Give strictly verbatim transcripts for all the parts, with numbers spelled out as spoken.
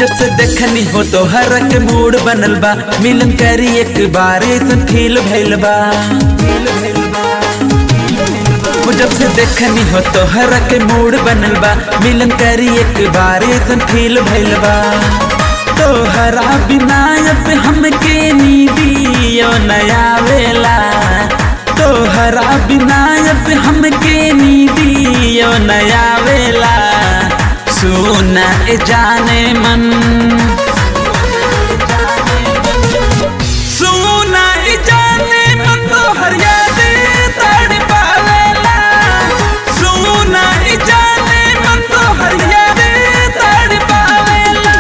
जब से देखनी हो तो हर के मूड बनल बा, मिलन करी एक बार ऐसन फील भइल बा। जब से देखनी हो तो हर के मूड बनल बा, मिलन करी एक बार ऐसन फील भइल बा। तो हरा बिना अब हमके नीदियो नया वेला, तो हरा बिना अब हमके नीदियो नया वेला। सुना ए जाने मन, सुना ए जाने मन तो हर याद तड़ पावेला। सुना ए जाने मन तो हर याद तड़ पावेला।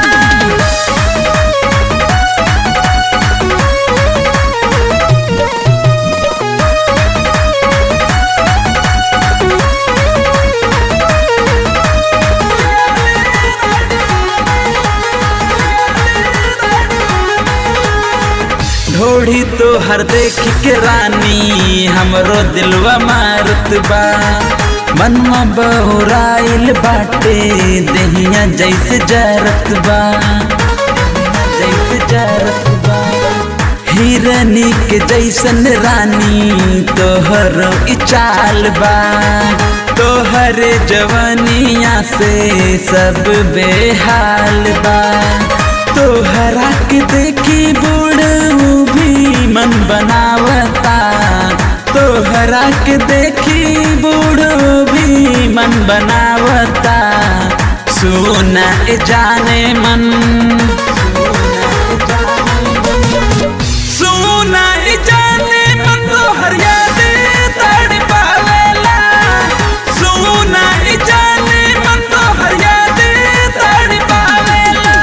ढोढ़ी तो हर देख के रानी हमरो दिलवा मारत बा। मनवा बहुराइल बाटे दहिया जैसे जरत बा, जैसे जरत बा। हिरनी के जैसन रानी तोहर ई चाल बा। तोहर जवनिया से सब बेहाल बा। तोहरा के देखी बूढ़ू भी मन बनावता। तोहरा के देखी बूढ़ू भी मन बनावता। सुना ए जाने मन, सुना ए जाने मन तो हर याद तड़ पावेला। सुना ए जाने मन तो हर याद तड़ पावेला।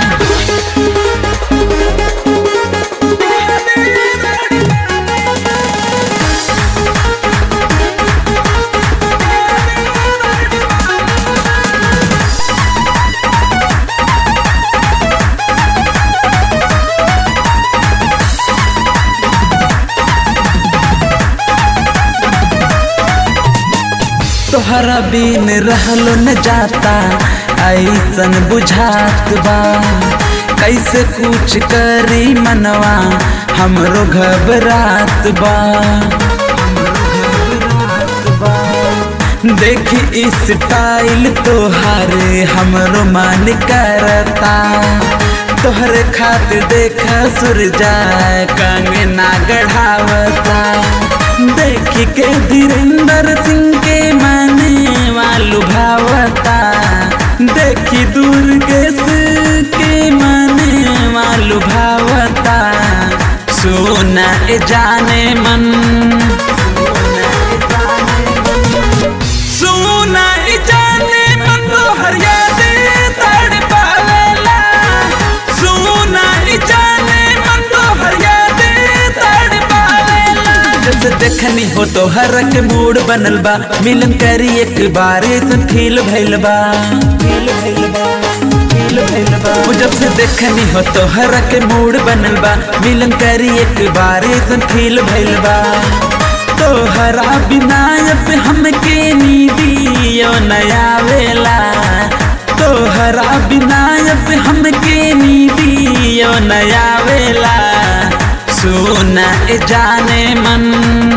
तोहरा बिन रहलो न जाता ऐसन बुझात बा। कैसे कुछ करी मनवा हमरो घबरात बा। देखी स्टाइल तोहारे हमरो मन करता। तोहरे खातिर देख सूरजा कंगना गढ़ावता। देखी के धीरेंद्र सिंह के माने वालू भावता। देखी दुर्गेश के माने वालू भावता। सुना ए जाने मन, सुना ए जाने मन तो हर याद तड़ पावेला। सुना ए जाने मन तो हर याद तड़ पावेला। जब से देखनी हो तो हर के मूड बनल बा, मिलन करी एक बार ऐसन फील भइल बा, फील भइल बा, फील भइल बा। जब से देखनी हो तो हर के मूड बनल बा, मिलन करी एक बार ऐसन फील भइल बा। तो हरा बिना अब हमके नीदियो नया वेला। तो हरा बिना अब हमके नीदियो नया वेला। सुना ए जाने मन।